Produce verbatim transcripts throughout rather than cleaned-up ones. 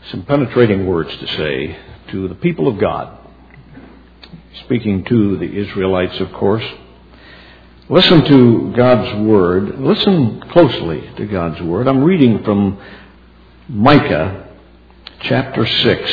some penetrating words to say to the people of God. Speaking to the Israelites, of course. Listen to God's Word. Listen closely to God's Word. I'm reading from Micah chapter six,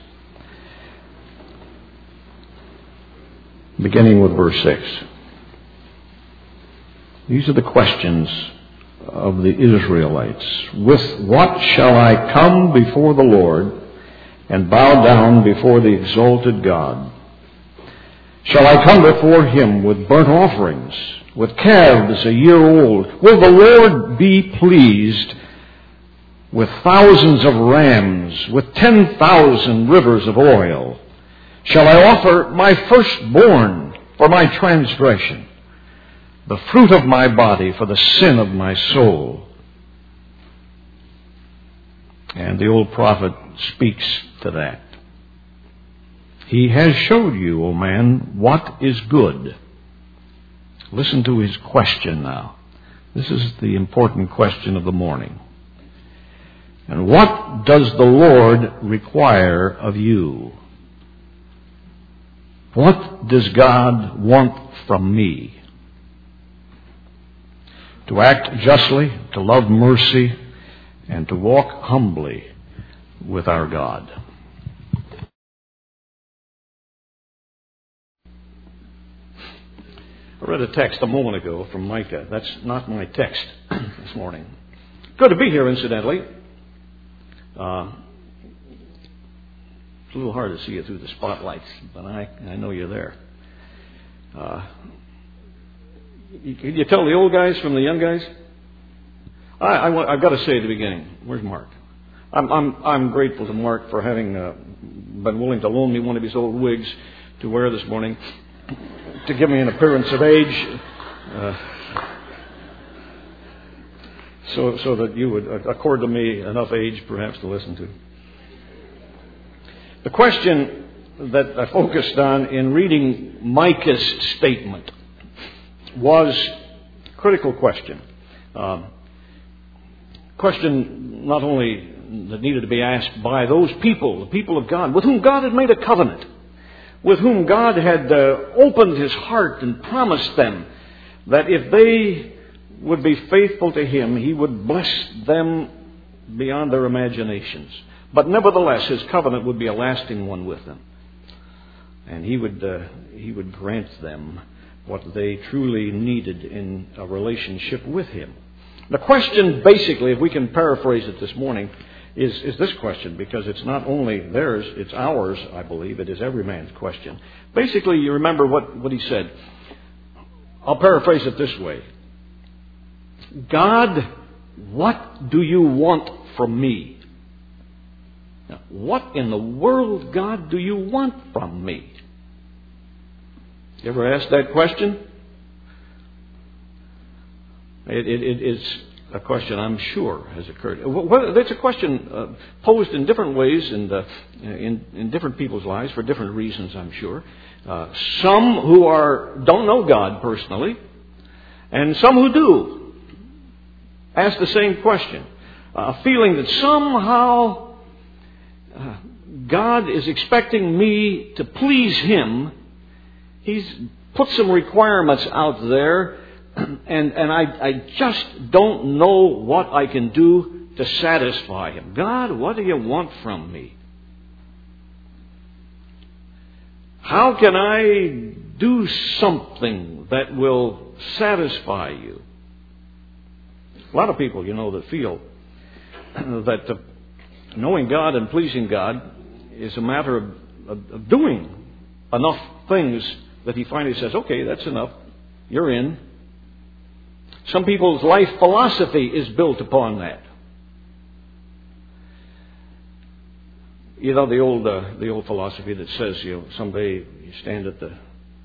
beginning with verse six. These are the questions of the Israelites. With what shall I come before the Lord and bow down before the exalted God? Shall I come before him with burnt offerings, with calves a year old? Will the Lord be pleased with thousands of rams, with ten thousand rivers of oil? Shall I offer my firstborn for my transgression, the fruit of my body for the sin of my soul? And the old prophet speaks to that. He has showed you, O man, what is good. Listen to his question now. This is the important question of the morning. And what does the Lord require of you? What does God want from me? To act justly, to love mercy, and to walk humbly with our God. I read a text a moment ago from Micah. That's not my text this morning. Good to be here, incidentally. Uh, it's a little hard to see you through the spotlights, but I, I know you're there. Uh, you, can you tell the old guys from the young guys? I, I, I've got to say at the beginning, where's Mark? I'm, I'm, I'm grateful to Mark for having uh, been willing to loan me one of his old wigs to wear this morning, to give me an appearance of age, uh, so so that you would accord to me enough age perhaps to listen to. The question that I focused on in reading Micah's statement was a critical question. Uh, question not only that needed to be asked by those people, the people of God, with whom God had made a covenant, with whom God had uh, opened his heart and promised them that if they would be faithful to him, he would bless them beyond their imaginations. But nevertheless, his covenant would be a lasting one with them. And he would, uh, he would grant them what they truly needed in a relationship with him. The question, basically, if we can paraphrase it this morning, Is, is this question, because it's not only theirs, it's ours, I believe. It is every man's question. Basically, you remember what, what he said. I'll paraphrase it this way. God, what do you want from me? Now, what in the world, God, do you want from me? You ever asked that question? It, it, it, it's a question I'm sure has occurred. Well, it's a question uh, posed in different ways and uh, in, in different people's lives for different reasons, I'm sure. Uh, some who are don't know God personally, and some who do ask the same question. A uh, feeling that somehow uh, God is expecting me to please him. He's put some requirements out there. And and I, I just don't know what I can do to satisfy him. God, what do you want from me? How can I do something that will satisfy you? A lot of people, you know, that feel that uh, knowing God and pleasing God is a matter of, of, of doing enough things that he finally says, okay, that's enough. You're in. Some people's life philosophy is built upon that. You know the old uh, the old philosophy that says, you know, someday you stand at the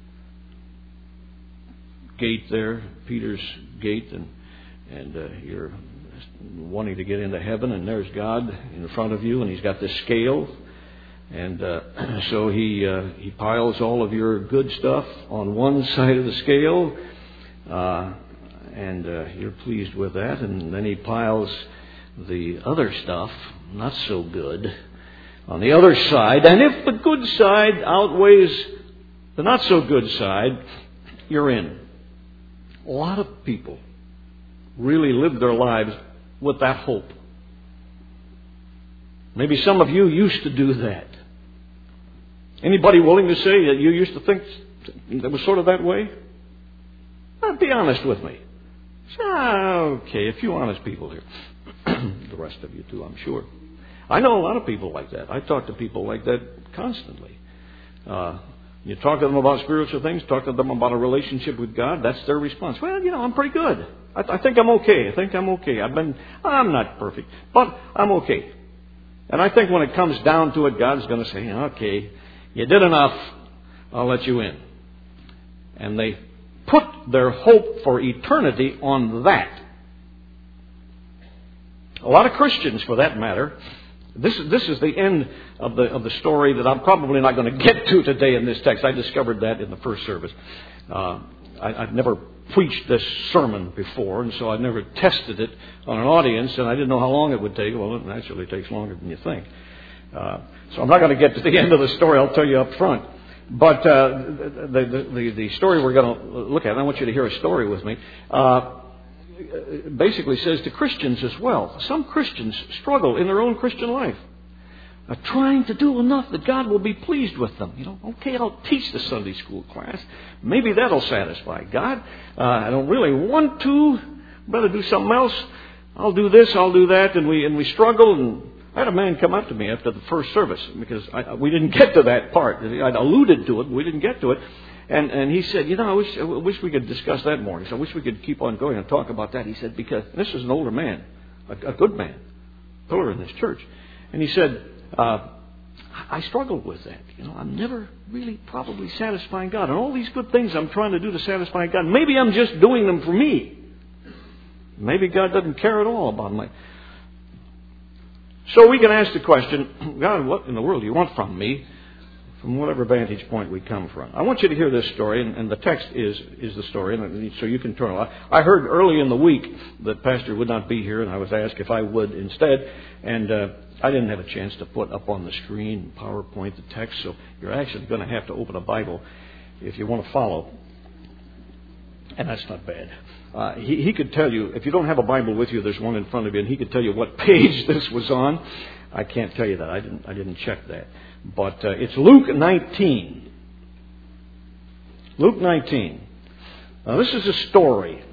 gate there, Peter's gate, and and uh, you're wanting to get into heaven, and there's God in front of you, and He's got this scale, and uh, so He uh, He piles all of your good stuff on one side of the scale. Uh, And uh, you're pleased with that. And then he piles the other stuff, not so good, on the other side. And if the good side outweighs the not so good side, you're in. A lot of people really live their lives with that hope. Maybe some of you used to do that. Anybody willing to say that you used to think that was sort of that way? Well, be honest with me. Ah, okay, a few honest people here. The rest of you too, I'm sure. I know a lot of people like that. I talk to people like that constantly. Uh, you talk to them about spiritual things, talk to them about a relationship with God, that's their response. Well, you know, I'm pretty good. I, I think I'm okay. I think I'm okay. I've been, I'm not perfect, but I'm okay. And I think when it comes down to it, God's going to say, okay, you did enough, I'll let you in. And they put their hope for eternity on that. A lot of Christians, for that matter, this, this is the end of the, of the story that I'm probably not going to get to today in this text. I discovered that in the first service. Uh, I, I've never preached this sermon before, and so I never tested it on an audience, and I didn't know how long it would take. Well, it naturally takes longer than you think. Uh, so I'm not going to get to the end of the story. I'll tell you up front. But uh, the, the, the story we're going to look at, and I want you to hear a story with me, uh, basically says to Christians as well. Some Christians struggle in their own Christian life, uh, trying to do enough that God will be pleased with them. You know, okay, I'll teach the Sunday school class. Maybe that'll satisfy God. Uh, I don't really want to. Better do something else. I'll do this, I'll do that, and we and we struggle. And I had a man come up to me after the first service because I, we didn't get to that part. I'd alluded to it, but we didn't get to it. And and he said, you know, I wish, I wish we could discuss that more. He said, I wish we could keep on going and talk about that. He said, because this is an older man, a, a good man, pillar in this church. And he said, uh, I struggled with that. You know, I'm never really probably satisfying God. And all these good things I'm trying to do to satisfy God, maybe I'm just doing them for me. Maybe God doesn't care at all about my... So we can ask the question, God, what in the world do you want from me? From whatever vantage point we come from. I want you to hear this story, and, and the text is is the story, and so you can turn it. I heard early in the week that Pastor would not be here, and I was asked if I would instead, and uh, I didn't have a chance to put up on the screen, PowerPoint, the text, so you're actually going to have to open a Bible if you want to follow. And that's not bad. Uh, he, he could tell you, if you don't have a Bible with you, there's one in front of you, and he could tell you what page this was on. I can't tell you that. I didn't I didn't check that. But uh, it's Luke nineteen. Luke nineteen. Now, this is a story.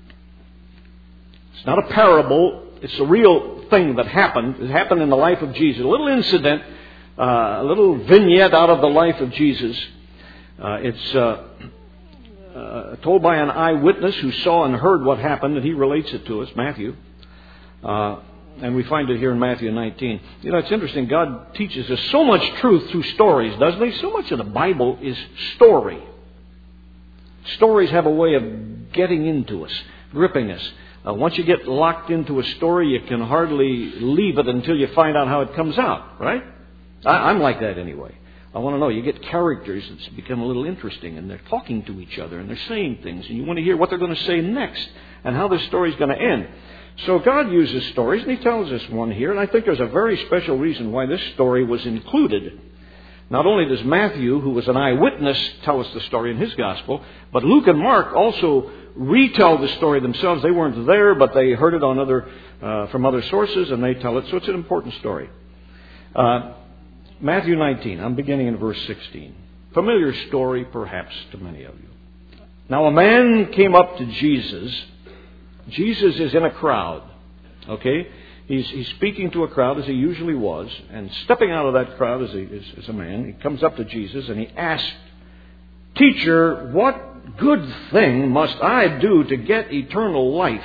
It's not a parable. It's a real thing that happened. It happened in the life of Jesus. A little incident, uh, a little vignette out of the life of Jesus. Uh, it's uh, uh, told by an eyewitness who saw and heard what happened, and he relates it to us, Matthew. Uh, And we find it here in Matthew nineteen. You know, it's interesting. God teaches us so much truth through stories, doesn't He? So much of the Bible is story. Stories have a way of getting into us, gripping us. Uh, once you get locked into a story, you can hardly leave it until you find out how it comes out, right? I, I'm like that anyway. I want to know. You get characters that's become a little interesting, and they're talking to each other, and they're saying things, and you want to hear what they're going to say next, and how this story's going to end. So God uses stories, and He tells us one here, and I think there's a very special reason why this story was included. Not only does Matthew, who was an eyewitness, tell us the story in his gospel, but Luke and Mark also retell the story themselves. They weren't there, but they heard it on other uh, from other sources, and they tell it, so it's an important story. Uh, Matthew nineteen, I'm beginning in verse sixteen. Familiar story, perhaps, to many of you. Now a man came up to Jesus. Jesus is in a crowd, okay? He's, he's speaking to a crowd as he usually was, and stepping out of that crowd as, he, as, as a man, he comes up to Jesus and he asks, Teacher, what good thing must I do to get eternal life?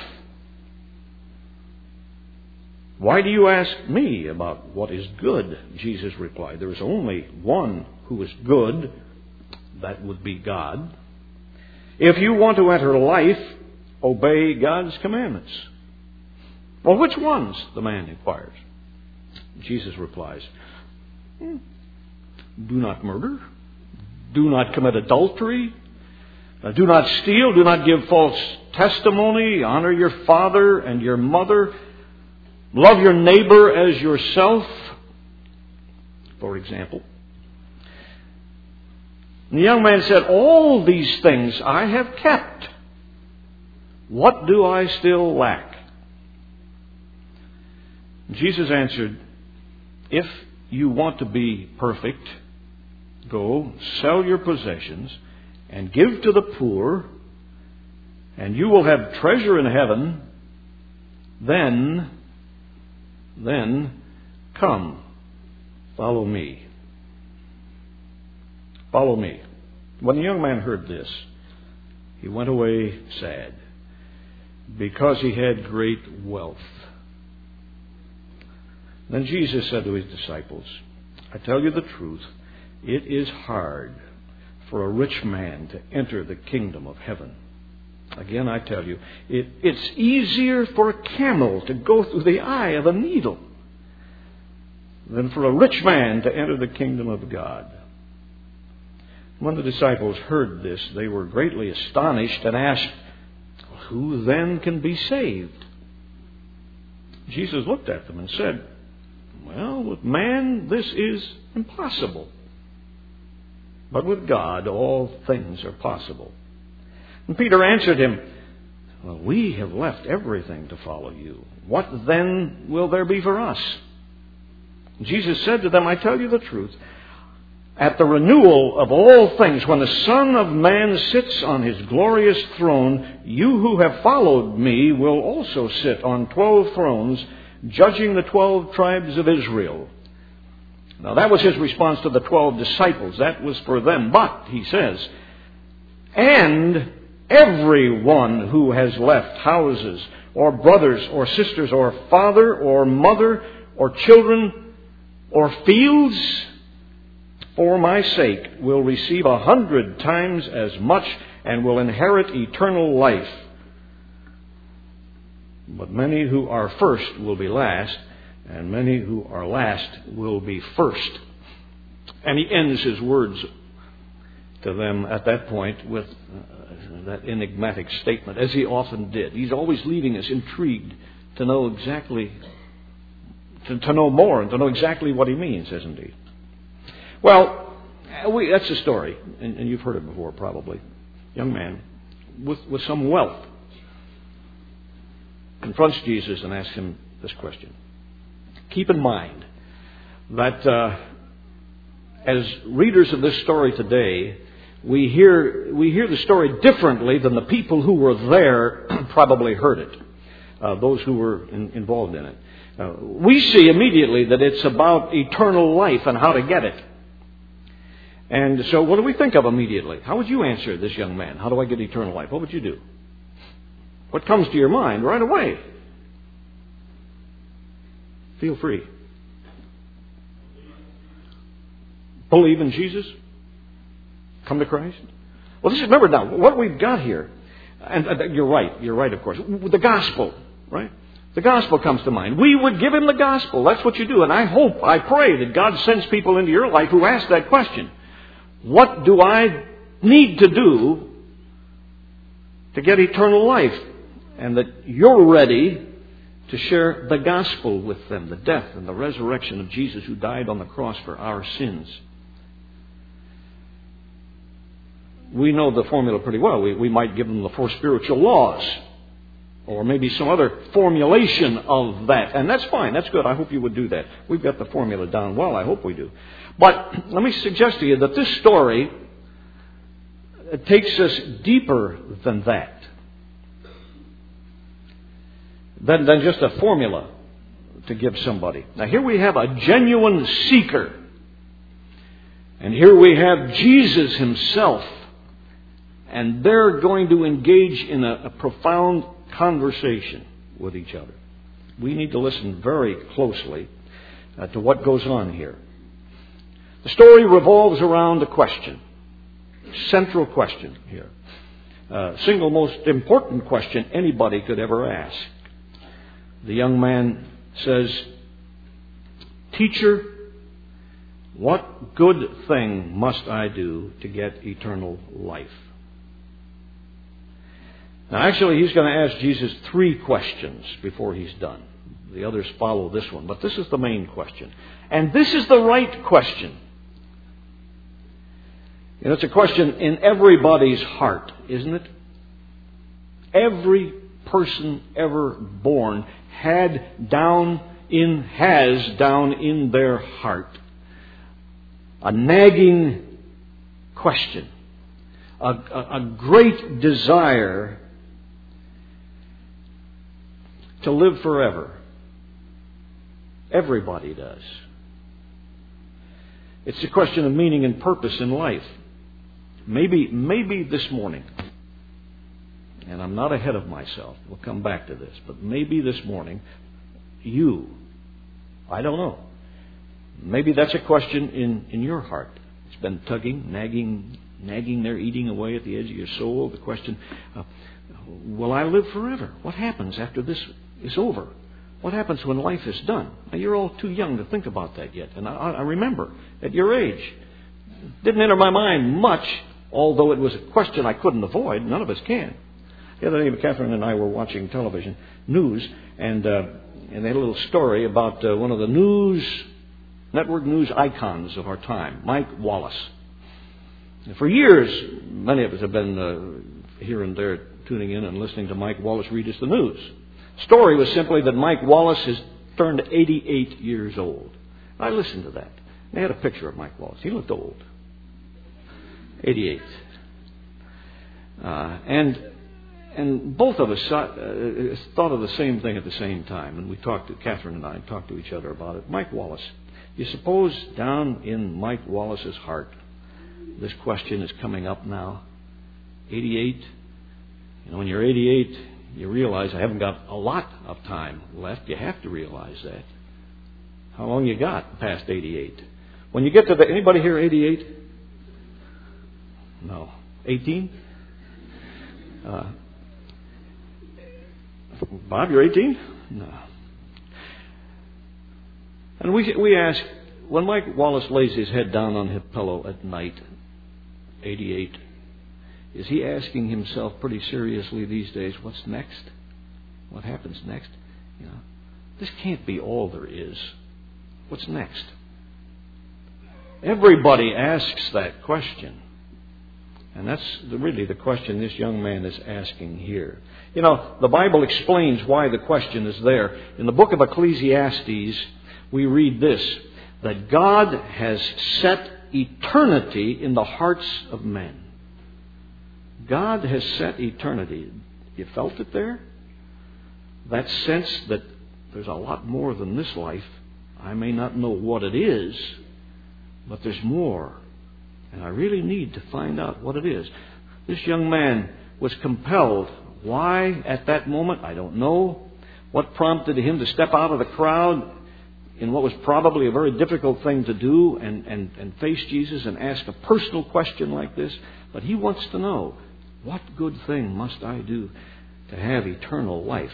Why do you ask me about what is good? Jesus replied, there is only one who is good, that would be God. If you want to enter life, obey God's commandments. Well, which ones? The man inquires. Jesus replies, Do not murder. Do not commit adultery. Do not steal. Do not give false testimony. Honor your father and your mother. Love your neighbor as yourself. for example. And the young man said, all these things I have kept. What do I still lack? Jesus answered, if you want to be perfect, go sell your possessions and give to the poor, and you will have treasure in heaven. Then, then come, follow me. Follow me. When the young man heard this, he went away sad, because he had great wealth. Then Jesus said to his disciples, I tell you the truth, it is hard for a rich man to enter the kingdom of heaven. Again, I tell you, it, it's easier for a camel to go through the eye of a needle than for a rich man to enter the kingdom of God. When the disciples heard this, they were greatly astonished and asked, who then can be saved? Jesus looked at them and said, well, with man this is impossible, but with God all things are possible. And Peter answered him, well, we have left everything to follow you. What then will there be for us? Jesus said to them, I tell you the truth. At the renewal of all things, when the Son of Man sits on his glorious throne, you who have followed me will also sit on twelve thrones, judging the twelve tribes of Israel. Now that was his response to the twelve disciples. That was for them. But, he says, and everyone who has left houses, or brothers, or sisters, or father, or mother, or children, or fields, for my sake, will receive a hundred times as much and will inherit eternal life. But many who are first will be last, and many who are last will be first. And he ends his words to them at that point with uh, that enigmatic statement, as he often did. He's always leaving us intrigued to know exactly, to, to know more and to know exactly what he means, isn't he? Well, we, that's the story, and, and you've heard it before probably. Young man with, with some wealth confronts Jesus and asks him this question. Keep in mind that uh, as readers of this story today, we hear we hear the story differently than the people who were there probably heard it, uh, those who were in, involved in it. Uh, we see immediately that it's about eternal life and how to get it. And so what do we think of immediately? How would you answer this young man? How do I get eternal life? What would you do? What comes to your mind right away? Feel free. Believe in Jesus? Come to Christ? Well, this is, remember now, what we've got here, and uh, you're right, you're right, of course, the gospel, right? The gospel comes to mind. We would give him the gospel. That's what you do. And I hope, I pray that God sends people into your life who ask that question. What do I need to do to get eternal life? And that you're ready to share the gospel with them, the death and the resurrection of Jesus who died on the cross for our sins. We know the formula pretty well. We, we might give them the four spiritual laws, or maybe some other formulation of that. And that's fine. That's good. I hope you would do that. We've got the formula down well. I hope we do. But let me suggest to you that this story takes us deeper than that. Than, than just a formula to give somebody. Now here we have a genuine seeker. And here we have Jesus himself. And they're going to engage in a, a profound conversation with each other. We need to listen very closely uh, to what goes on here. The story revolves around a question. Central question here. Uh, single most important question anybody could ever ask. The young man says, Teacher, what good thing must I do to get eternal life? Now, actually, he's going to ask Jesus three questions before he's done. The others follow this one. But this is the main question. And this is the right question. And it's a question in everybody's heart, isn't it? Every person ever born had down in, has down in their heart a nagging question, a, a, a great desire to live forever. Everybody does. It's a question of meaning and purpose in life. Maybe, maybe this morning, and I'm not ahead of myself, we'll come back to this, but maybe this morning, you, I don't know, maybe that's a question in, in your heart. It's been tugging, nagging, nagging there, eating away at the edge of your soul. The question, uh, will I live forever? What happens after this is over? What happens when life is done? Now, you're all too young to think about that yet. And I, I remember, at your age, it didn't enter my mind much, although it was a question I couldn't avoid. None of us can. The other day, Catherine and I were watching television news, and uh, and they had a little story about uh, one of the news, network news icons of our time, Mike Wallace. And for years, many of us have been uh, here and there tuning in and listening to Mike Wallace read us the news. The story was simply that Mike Wallace has turned eighty-eight years old. I listened to that. They had a picture of Mike Wallace. He looked old. eighty-eight. Uh, and and both of us saw, uh, thought of the same thing at the same time. And we talked to, Catherine and I talked to each other about it. Mike Wallace. You suppose down in Mike Wallace's heart, this question is coming up now? eighty-eight. You know, when you're eighty-eight, you realize I haven't got a lot of time left. You have to realize that. How long you got past eighty-eight? When you get to the... Anybody here eighty-eight? No. eighteen? Uh, Bob, you're eighteen? No. And we we ask, when Mike Wallace lays his head down on his pillow at night, eighty-eight, is he asking himself pretty seriously these days, what's next? What happens next? You know, this can't be all there is. What's next? Everybody asks that question. And that's really the question this young man is asking here. You know, the Bible explains why the question is there. In the book of Ecclesiastes, we read this, that God has set eternity in the hearts of men. God has set eternity. You felt it there? That sense that there's a lot more than this life. I may not know what it is, but there's more. And I really need to find out what it is. This young man was compelled. Why at that moment? I don't know. What prompted him to step out of the crowd in what was probably a very difficult thing to do and, and, and face Jesus and ask a personal question like this? But he wants to know, what good thing must I do to have eternal life?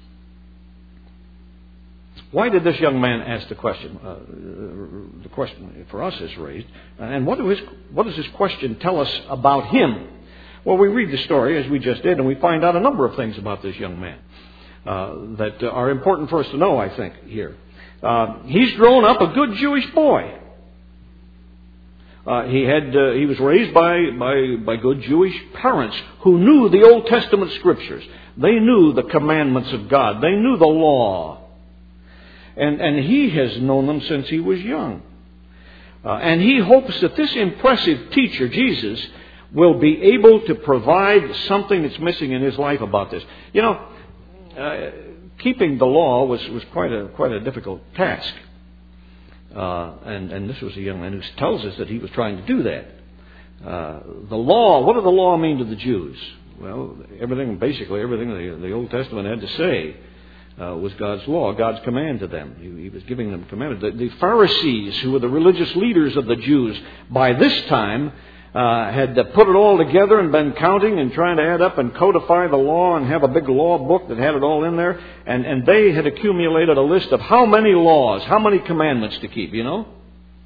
Why did this young man ask the question? Uh, the question for us is raised. And what, do his, what does this question tell us about him? Well, we read the story, as we just did, and we find out a number of things about this young man uh, that are important for us to know, I think, here. Uh, he's grown up a good Jewish boy. Uh, he had uh, he was raised by, by, by good Jewish parents who knew the Old Testament Scriptures. They knew the commandments of God. They knew the law. And, and he has known them since he was young. Uh, and he hopes that this impressive teacher, Jesus, will be able to provide something that's missing in his life about this. You know, uh, keeping the law was, was quite a quite a difficult task. Uh, and, and this was a young man who tells us that he was trying to do that. Uh, the law, what did the law mean to the Jews? Well, everything, basically everything the, the Old Testament had to say Uh, was God's law, God's command to them. He, he was giving them commandments. The, the Pharisees, who were the religious leaders of the Jews, by this time uh, had uh, put it all together and been counting and trying to add up and codify the law and have a big law book that had it all in there. And, and they had accumulated a list of how many laws, how many commandments to keep, you know?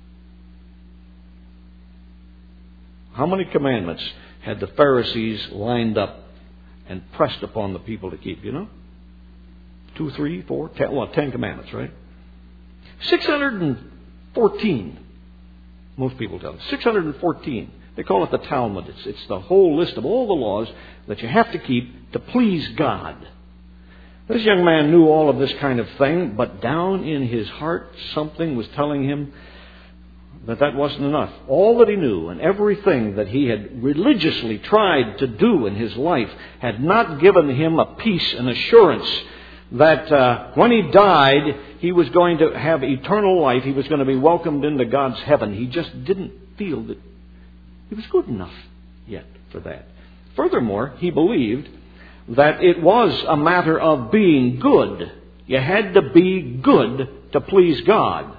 How many commandments had the Pharisees lined up and pressed upon the people to keep, you know? two, three, four, ten, well, ten commandments, right? six hundred fourteen, most people tell us. six hundred fourteen. They call it the Talmud. It's, it's the whole list of all the laws that you have to keep to please God. This young man knew all of this kind of thing, but down in his heart, something was telling him that that wasn't enough. All that he knew and everything that he had religiously tried to do in his life had not given him a peace and assurance that uh, when he died, he was going to have eternal life. He was going to be welcomed into God's heaven. He just didn't feel that he was good enough yet for that. Furthermore, he believed that it was a matter of being good. You had to be good to please God.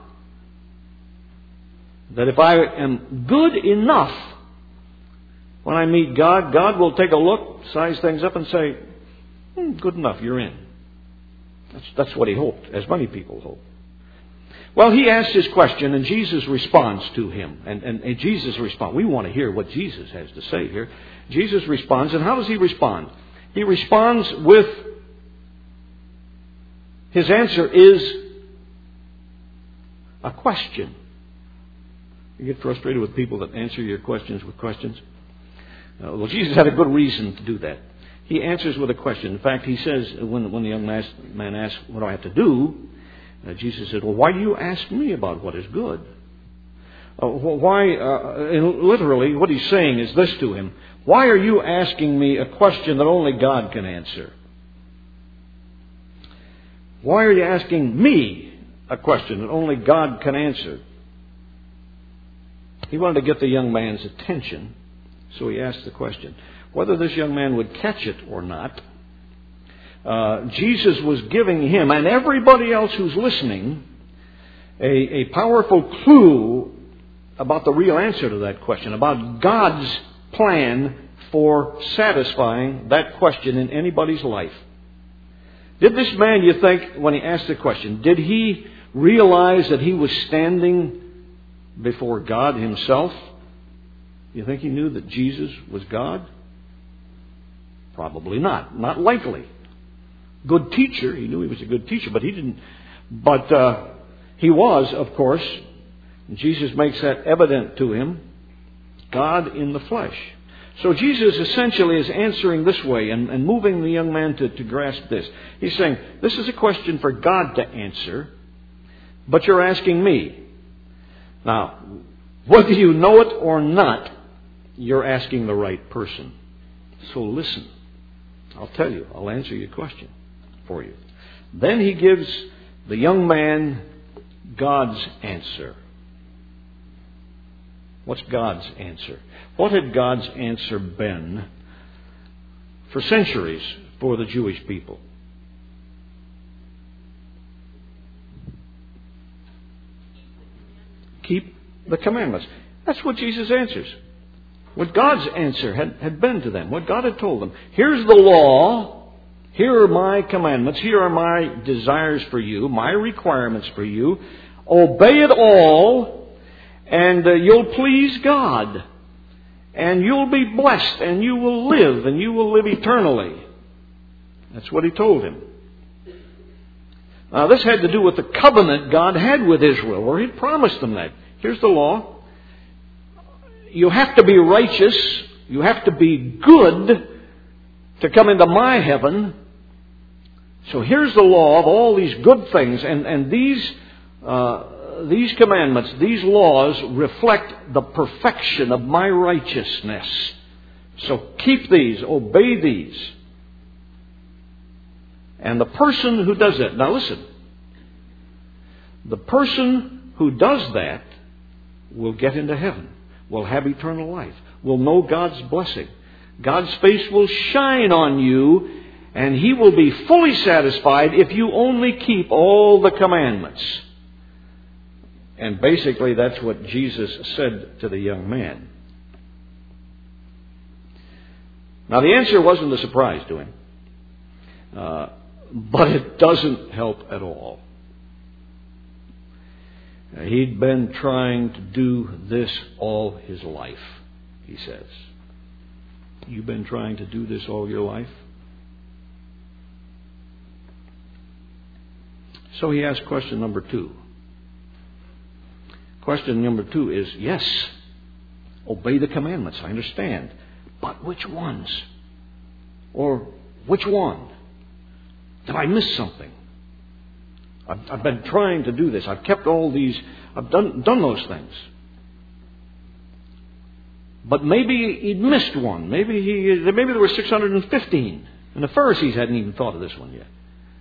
That if I am good enough, when I meet God, God will take a look, size things up and say, hmm, good enough, you're in. That's, that's what he hoped, as many people hope. Well, he asked his question, and Jesus responds to him. And, and, and Jesus responds. We want to hear what Jesus has to say here. Jesus responds, and how does he respond? He responds with, his answer is a question. You get frustrated with people that answer your questions with questions? Uh, well, Jesus had a good reason to do that. He answers with a question. In fact, he says, when, when the young man asks, what do I have to do? Uh, Jesus said, well, why do you ask me about what is good? Uh, why, uh, literally, what he's saying is this to him. Why are you asking me a question that only God can answer? Why are you asking me a question that only God can answer? He wanted to get the young man's attention, so he asked the question. Whether this young man would catch it or not, uh, Jesus was giving him and everybody else who's listening a, a powerful clue about the real answer to that question, about God's plan for satisfying that question in anybody's life. Did this man, you think, when he asked the question, did he realize that he was standing before God himself? You think he knew that Jesus was God? Probably not. Not likely. Good teacher. He knew he was a good teacher, but he didn't. But uh, he was, of course, Jesus makes that evident to him, God in the flesh. So Jesus essentially is answering this way and, and moving the young man to, to grasp this. He's saying, this is a question for God to answer, but you're asking me. Now, whether you know it or not, you're asking the right person. So listen. I'll tell you. I'll answer your question for you. Then he gives the young man God's answer. What's God's answer? What had God's answer been for centuries for the Jewish people? Keep the commandments. That's what Jesus answers. What God's answer had, had been to them. What God had told them. Here's the law. Here are my commandments. Here are my desires for you. My requirements for you. Obey it all. And uh, you'll please God. And you'll be blessed. And you will live. And you will live eternally. That's what he told him. Now, this had to do with the covenant God had with Israel, where He promised them that. Here's the law. You have to be righteous. You have to be good to come into my heaven. So here's the law of all these good things. And, and these, uh, these commandments, these laws reflect the perfection of my righteousness. So keep these. Obey these. And the person who does that, now listen, the person who does that will get into heaven, will have eternal life, will know God's blessing. God's face will shine on you, and He will be fully satisfied if you only keep all the commandments. And basically that's what Jesus said to the young man. Now the answer wasn't a surprise to him. Uh, But it doesn't help at all. He'd been trying to do this all his life, he says. You've been trying to do this all your life? So he asked question number two. Question number two is, yes, obey the commandments, I understand. But which ones? Or which one? Did I miss something? I've, I've been trying to do this. I've kept all these, I've done, done those things. But maybe he'd missed one. Maybe he, maybe there were six hundred fifteen. And the Pharisees hadn't even thought of this one yet.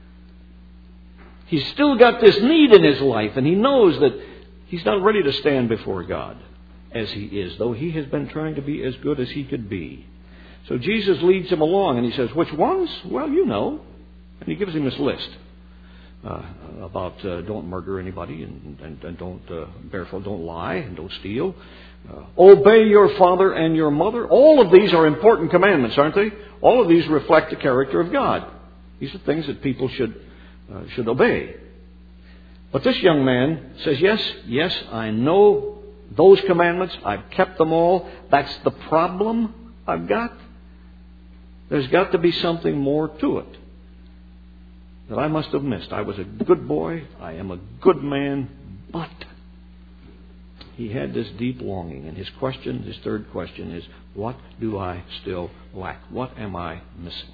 He's still got this need in his life, and he knows that he's not ready to stand before God as he is, though he has been trying to be as good as he could be. So Jesus leads him along, and he says, which ones? Well, you know. And he gives him this list uh, about uh, don't murder anybody, and, and, and don't uh, bear false, don't lie, and don't steal. Uh, obey your father and your mother. All of these are important commandments, aren't they? All of these reflect the character of God. These are things that people should uh, should obey. But this young man says, yes, yes, I know those commandments. I've kept them all. That's the problem I've got. There's got to be something more to it that I must have missed. I was a good boy. I am a good man. But he had this deep longing. And his question, his third question is, what do I still lack? What am I missing?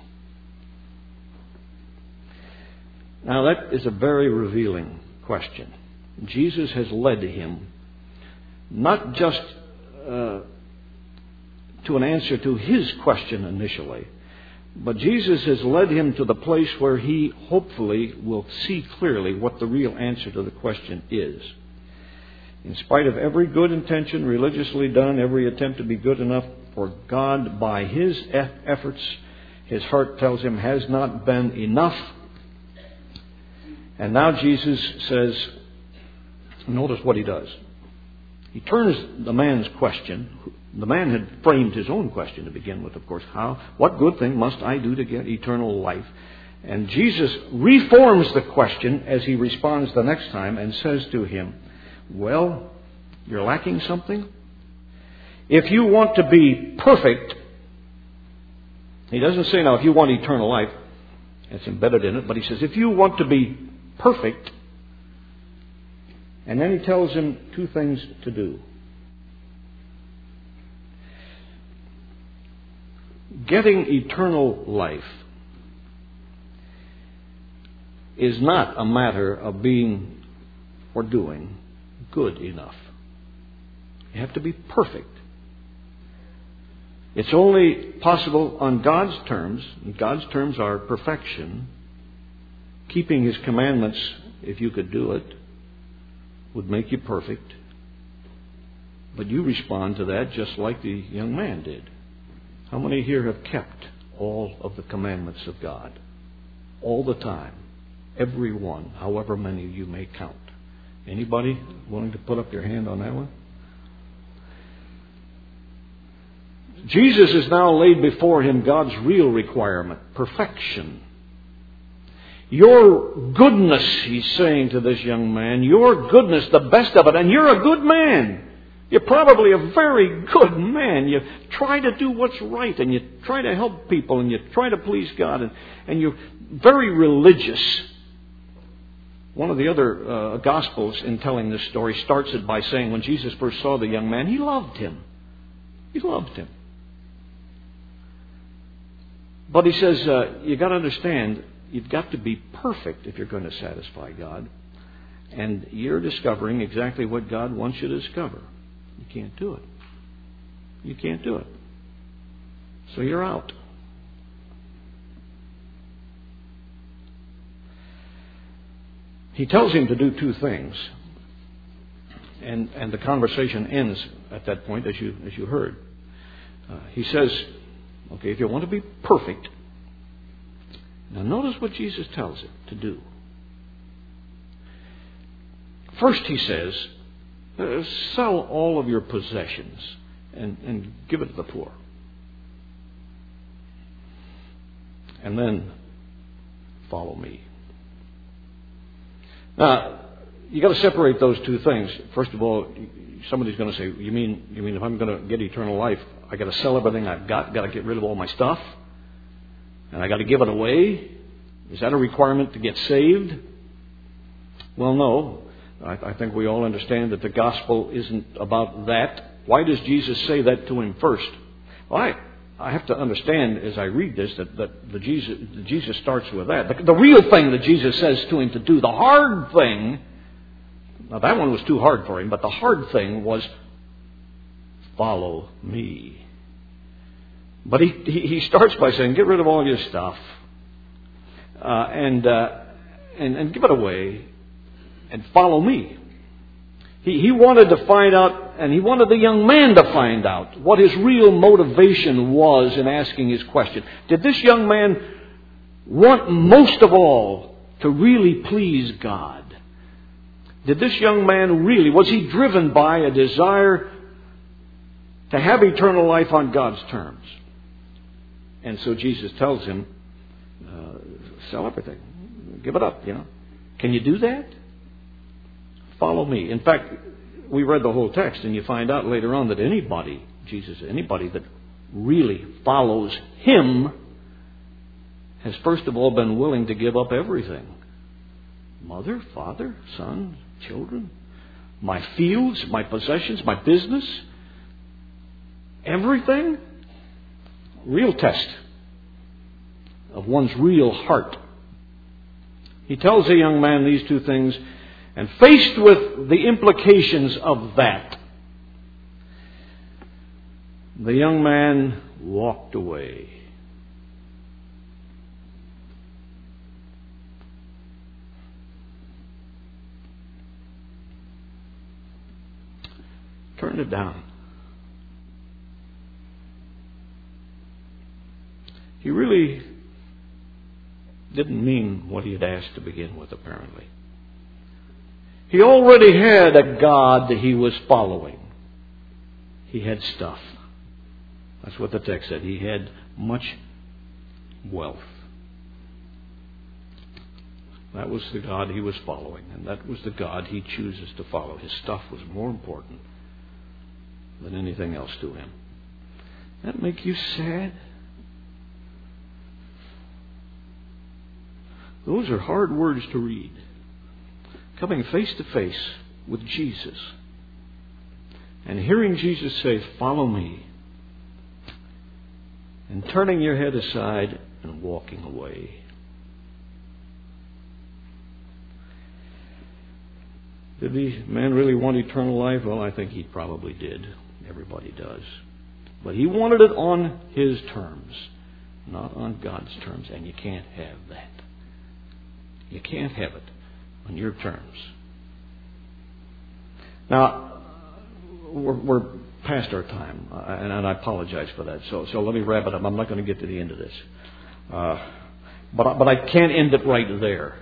Now that is a very revealing question. Jesus has led him not just uh, to an answer to his question initially, but Jesus has led him to the place where he hopefully will see clearly what the real answer to the question is. In spite of every good intention religiously done, every attempt to be good enough for God by his efforts, his heart tells him has not been enough. And now Jesus says, notice what he does. He turns the man's question. The man had framed his own question to begin with, of course. How? What good thing must I do to get eternal life? And Jesus reforms the question as he responds the next time and says to him, well, you're lacking something? If you want to be perfect, he doesn't say now if you want eternal life, it's embedded in it, but he says if you want to be perfect, and then he tells him two things to do. Getting eternal life is not a matter of being or doing good enough. You have to be perfect. It's only possible on God's terms. God's terms are perfection. Keeping His commandments, if you could do it, would make you perfect. But you respond to that just like the young man did. How many here have kept all of the commandments of God? All the time. Every one, however many you may count. Anybody willing to put up your hand on that one? Jesus has now laid before him God's real requirement, perfection. Your goodness, he's saying to this young man, your goodness, the best of it, and you're a good man. You're probably a very good man. You try to do what's right, and you try to help people, and you try to please God, and, and you're very religious. One of the other uh, Gospels in telling this story starts it by saying when Jesus first saw the young man, he loved him. He loved him. But he says, uh, you got to understand, you've got to be perfect if you're going to satisfy God. And you're discovering exactly what God wants you to discover. You can't do it. You can't do it. So you're out. He tells him to do two things. And and the conversation ends at that point, as you as you heard. Uh, he says, okay, if you want to be perfect, now notice what Jesus tells him to do. First, he says, uh, sell all of your possessions and, and give it to the poor. And then follow me. Now, you got to separate those two things. First of all, somebody's going to say, "You mean you mean if I'm going to get eternal life, I got to sell everything I've got, got to get rid of all my stuff, and I got to give it away? Is that a requirement to get saved?" Well, no. I, I think we all understand that the gospel isn't about that. Why does Jesus say that to him first? Well, I, I have to understand as I read this that, that the Jesus, the Jesus starts with that. The, the real thing that Jesus says to him to do, the hard thing, now that one was too hard for him, but the hard thing was follow me. But he, he, he starts by saying, get rid of all your stuff uh, and, uh, and and give it away and follow me. He, he wanted to find out, and he wanted the young man to find out what his real motivation was in asking his question. Did this young man want most of all to really please God? Did this young man really, was he driven by a desire to have eternal life on God's terms? And so Jesus tells him, uh, sell everything. Give it up, you know. Can you do that? Follow me. In fact, we read the whole text and you find out later on that anybody, Jesus, anybody that really follows him has first of all been willing to give up everything. Mother, father, son, children, my fields, my possessions, my business, everything. Real test of one's real heart. He tells the young man these two things, and faced with the implications of that, the young man walked away. Turned it down. He really didn't mean what he had asked to begin with, apparently. He already had a God that he was following. He had stuff. That's what the text said. He had much wealth. That was the God he was following, and that was the God he chooses to follow. His stuff was more important than anything else to him. That make you sad? Those are hard words to read. Coming face to face with Jesus and hearing Jesus say, follow me, and turning your head aside and walking away. Did the man really want eternal life? Well, I think he probably did. Everybody does. But he wanted it on his terms, not on God's terms, and you can't have that. You can't have it on your terms. Now, we're, we're past our time, and, and I apologize for that. So, so let me wrap it up. I'm not going to get to the end of this, uh, but but I can't end it right there.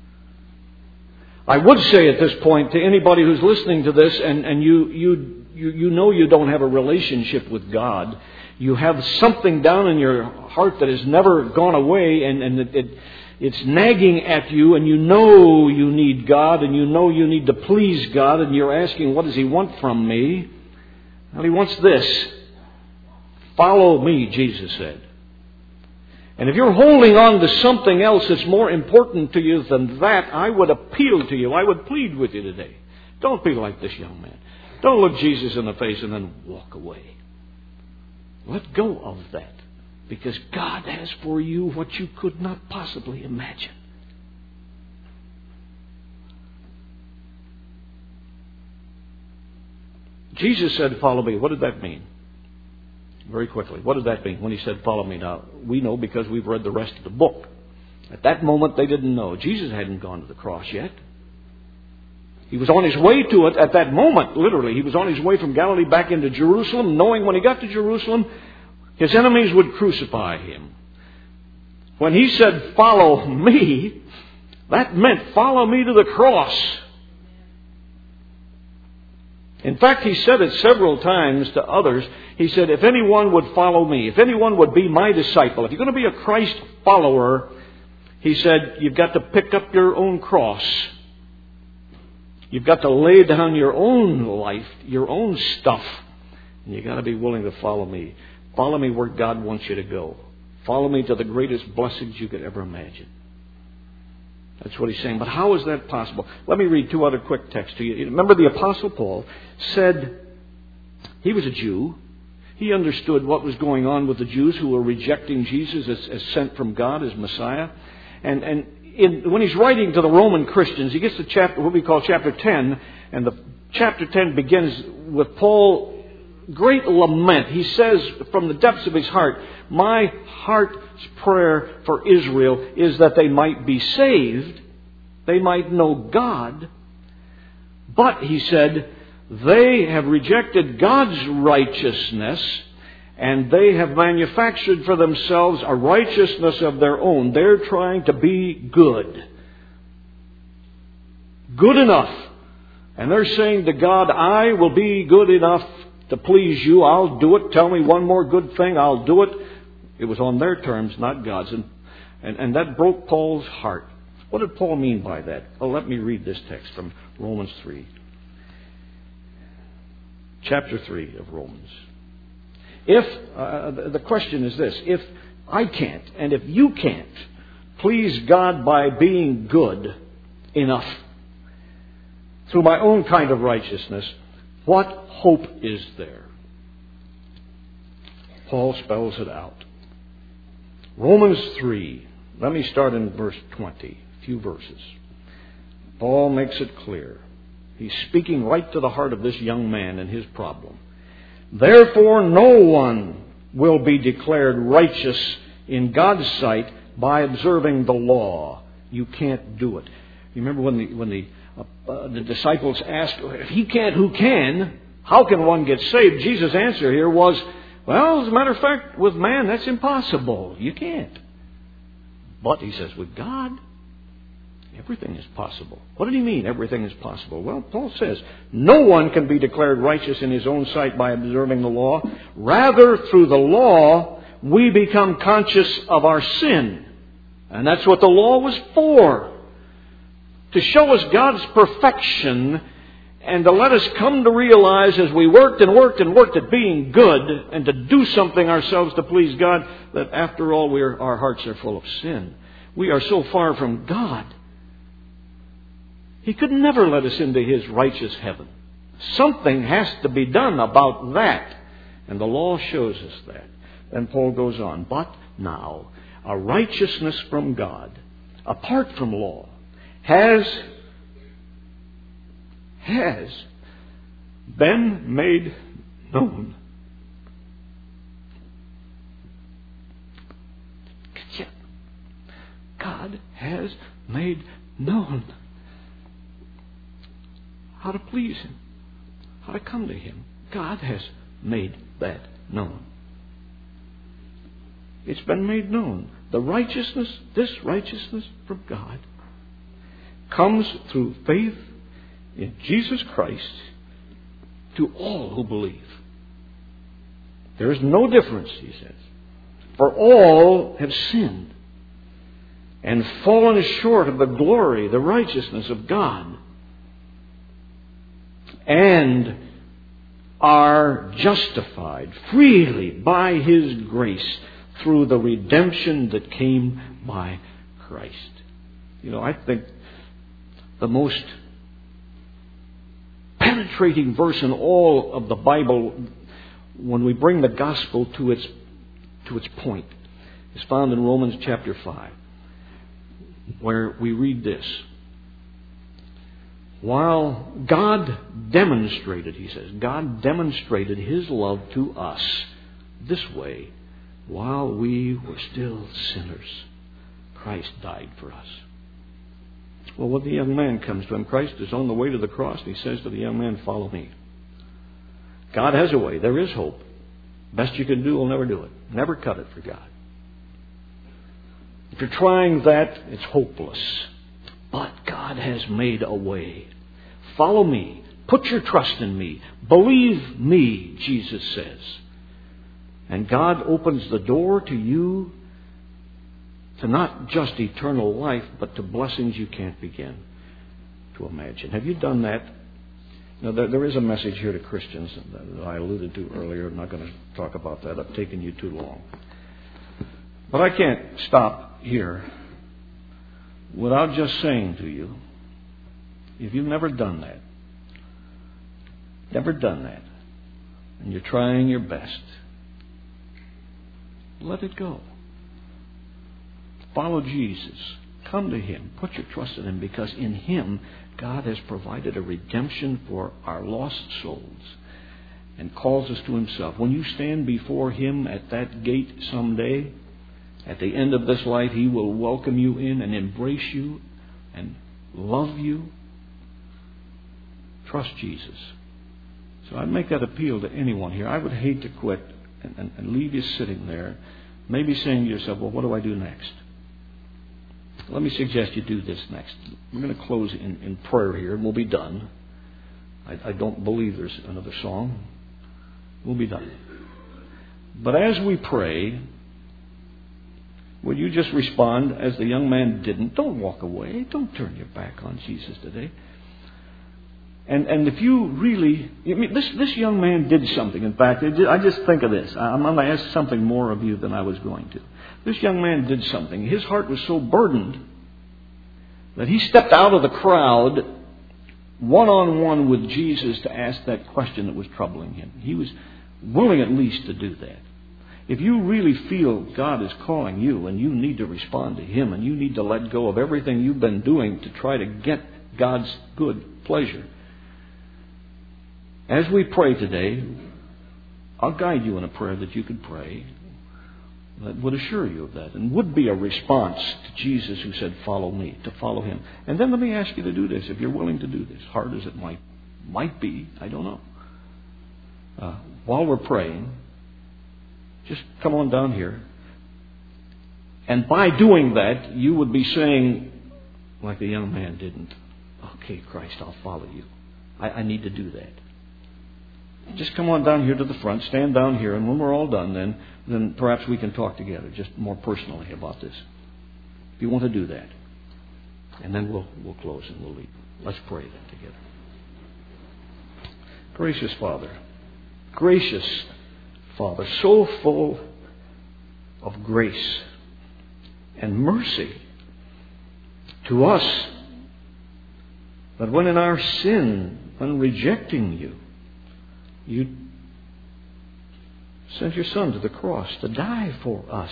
I would say at this point to anybody who's listening to this, and and you you you you know you don't have a relationship with God. You have something down in your heart that has never gone away, and and it. it It's nagging at you, and you know you need God, and you know you need to please God, and you're asking, what does He want from me? Well, He wants this. Follow me, Jesus said. And if you're holding on to something else that's more important to you than that, I would appeal to you. I would plead with you today. Don't be like this young man. Don't look Jesus in the face and then walk away. Let go of that. Because God has for you what you could not possibly imagine. Jesus said, follow me. What did that mean? Very quickly. What did that mean when He said, follow me? Now, we know because we've read the rest of the book. At that moment, they didn't know. Jesus hadn't gone to the cross yet. He was on His way to it at that moment, literally. He was on His way from Galilee back into Jerusalem, knowing when He got to Jerusalem, His enemies would crucify Him. When He said, follow me, that meant follow me to the cross. In fact, He said it several times to others. He said, if anyone would follow me, if anyone would be my disciple, if you're going to be a Christ follower, He said, you've got to pick up your own cross. You've got to lay down your own life, your own stuff, and you've got to be willing to follow me. Follow me where God wants you to go. Follow me to the greatest blessings you could ever imagine. That's what he's saying. But how is that possible? Let me read two other quick texts to you. Remember, the Apostle Paul said he was a Jew. He understood what was going on with the Jews who were rejecting Jesus as, as sent from God, as Messiah. And, and in, when he's writing to the Roman Christians, he gets to chapter, what we call chapter ten, and the chapter ten begins with Paul, great lament. He says from the depths of his heart, my heart's prayer for Israel is that they might be saved, they might know God. But, he said, they have rejected God's righteousness, and they have manufactured for themselves a righteousness of their own. They're trying to be good. Good enough. And they're saying to God, I will be good enough to please you. I'll do it. Tell me one more good thing. I'll do it. It was on their terms, not God's. And, and, and that broke Paul's heart. What did Paul mean by that? Well, let me read this text from Romans three. Chapter three of Romans. If, uh, the question is this, if I can't, and if you can't, please God by being good enough through my own kind of righteousness, what hope is there? Paul spells it out. Romans three. Let me start in verse twenty. A few verses. Paul makes it clear. He's speaking right to the heart of this young man and his problem. Therefore, no one will be declared righteous in God's sight by observing the law. You can't do it. You remember when the when the uh, uh, the disciples asked, if he can't, who can? How can one get saved? Jesus' answer here was, well, as a matter of fact, with man, that's impossible. You can't. But, he says, with God, everything is possible. What did he mean, everything is possible? Well, Paul says, no one can be declared righteous in his own sight by observing the law. Rather, through the law, we become conscious of our sin. And that's what the law was for. To show us God's perfection and to let us come to realize as we worked and worked and worked at being good and to do something ourselves to please God, that after all, we are, our hearts are full of sin. We are so far from God. He could never let us into His righteous heaven. Something has to be done about that. And the law shows us that. Then Paul goes on. But now, a righteousness from God, apart from law, has, has been made known. God has made known how to please Him, how to come to Him. God has made that known. It's been made known. The righteousness, this righteousness from God, comes through faith in Jesus Christ to all who believe. There is no difference, he says. For all have sinned and fallen short of the glory, the righteousness of God, and are justified freely by His grace through the redemption that came by Christ. You know, I think the most penetrating verse in all of the Bible, when we bring the gospel to its to its point, is found in Romans chapter five, where we read this. While God demonstrated, he says, God demonstrated His love to us this way: while we were still sinners, Christ died for us. Well, when the young man comes to him, Christ is on the way to the cross, and he says to the young man, follow me. God has a way. There is hope. Best you can do will never do it. Never cut it for God. If you're trying that, it's hopeless. But God has made a way. Follow me. Put your trust in me. Believe me, Jesus says. And God opens the door to you to not just eternal life, but to blessings you can't begin to imagine. Have you done that? Now, there, there is a message here to Christians that I alluded to earlier. I'm not going to talk about that. I've taken you too long. But I can't stop here without just saying to you, if you've never done that, never done that, and you're trying your best, let it go. Follow Jesus. Come to Him. Put your trust in Him, because in Him God has provided a redemption for our lost souls and calls us to Himself. When you stand before Him at that gate someday, at the end of this life, He will welcome you in and embrace you and love you. Trust Jesus. So I'd make that appeal to anyone here. I would hate to quit and, and, and leave you sitting there, maybe saying to yourself, well, what do I do next? Let me suggest you do this next. We're going to close in, in prayer here, and we'll be done. I, I don't believe there's another song. We'll be done. But as we pray, would you just respond as the young man didn't? Don't walk away. Don't turn your back on Jesus today. And and if you really, I mean, this this young man did something. In fact, I just think of this. I'm going to ask something more of you than I was going to. This young man did something. His heart was so burdened that he stepped out of the crowd one-on-one with Jesus to ask that question that was troubling him. He was willing at least to do that. If you really feel God is calling you and you need to respond to Him and you need to let go of everything you've been doing to try to get God's good pleasure, as we pray today, I'll guide you in a prayer that you could pray that would assure you of that and would be a response to Jesus who said, follow me, to follow Him. And then let me ask you to do this, if you're willing to do this, hard as it might might be, I don't know. Uh, while we're praying, just come on down here. And by doing that, you would be saying, like the young man didn't, okay, Christ, I'll follow you. I, I need to do that. Just come on down here to the front, stand down here, and when we're all done, then then perhaps we can talk together, just more personally about this. If you want to do that. And then we'll we'll close and we'll leave. Let's pray then together. Gracious Father, gracious Father, so full of grace and mercy to us, that when in our sin, when rejecting you, you sent your Son to the cross to die for us.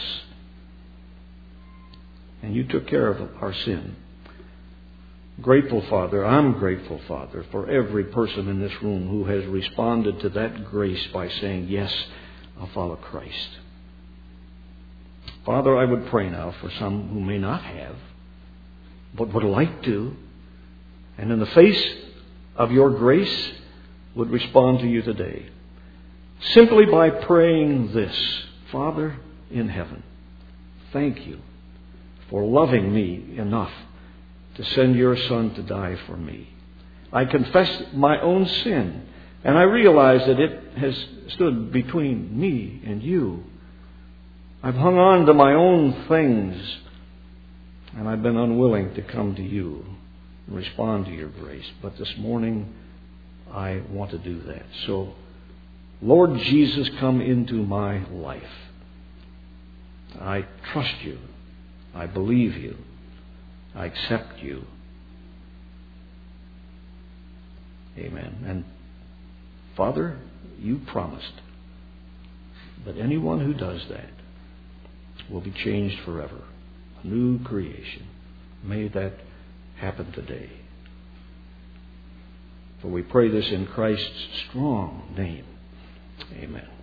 And you took care of our sin. Grateful, Father, I'm grateful, Father, for every person in this room who has responded to that grace by saying, yes, I'll follow Christ. Father, I would pray now for some who may not have, but would like to, and in the face of your grace, would respond to you today. Simply by praying this: Father in heaven, thank you for loving me enough to send your Son to die for me. I confess my own sin, and I realize that it has stood between me and you. I've hung on to my own things, and I've been unwilling to come to you and respond to your grace. But this morning, I want to do that. So, Lord Jesus, come into my life. I trust you. I believe you. I accept you. Amen. And Father, you promised that anyone who does that will be changed forever. A new creation. May that happen today. For we pray this in Christ's strong name. Amen.